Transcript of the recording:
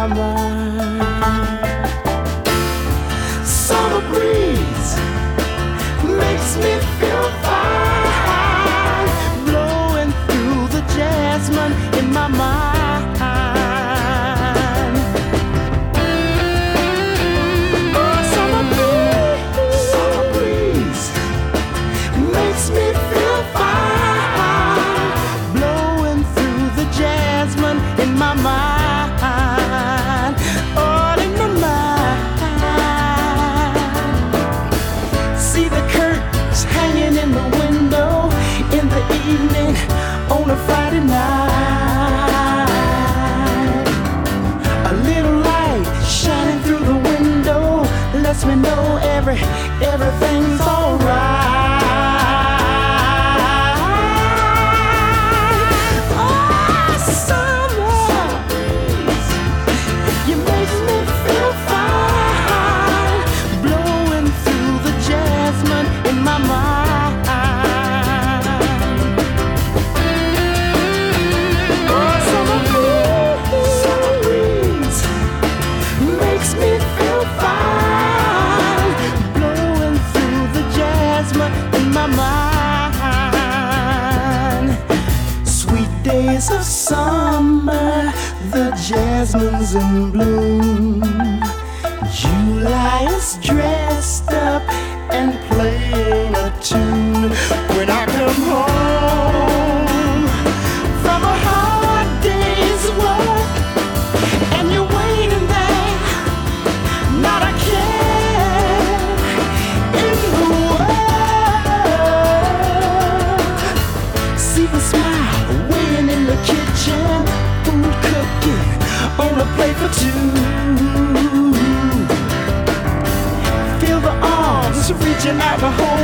my mind. Summer breeze makes me feel fine, blowing through the jasmine in my mind. Oh, summer breeze makes me feel fine, blowing through the jasmine in my mind. All in my mind. See the curtains hanging in the window in the evening on a Friday night. A little light shining through the window lets me know everything's alright. Oh, summer, you make me feel fine, blowing through the jasmine in my mind. Oh, summer breeze makes me feel fine, blowing through the jasmine in my mind. Sweet days of summer, the jasmine's in bloom. July is dressed up and playing a tune. When I come home from a hard day's work and you're waiting there, not a care in the world. See the smile waiting in the kitchen, food cooking on a plate for two. Feel the arms reaching out to hold